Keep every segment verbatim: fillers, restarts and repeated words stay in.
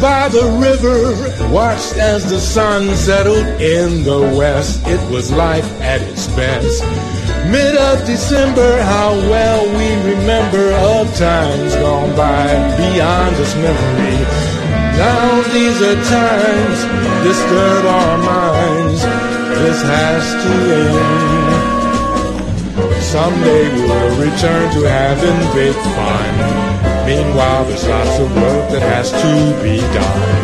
by the river, watched as the sun settled in the west. It was life at its best. Mid of December, how well we remember of times gone by beyond this memory. Now these are times disturb our minds. This has to end. Someday we'll return to having big fun. Meanwhile, there's lots of work that has to be done.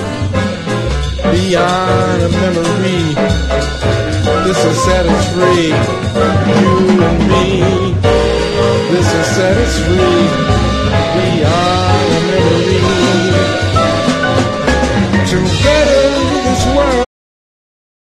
Beyond a memory, this will set us free. You and me, this will set us free.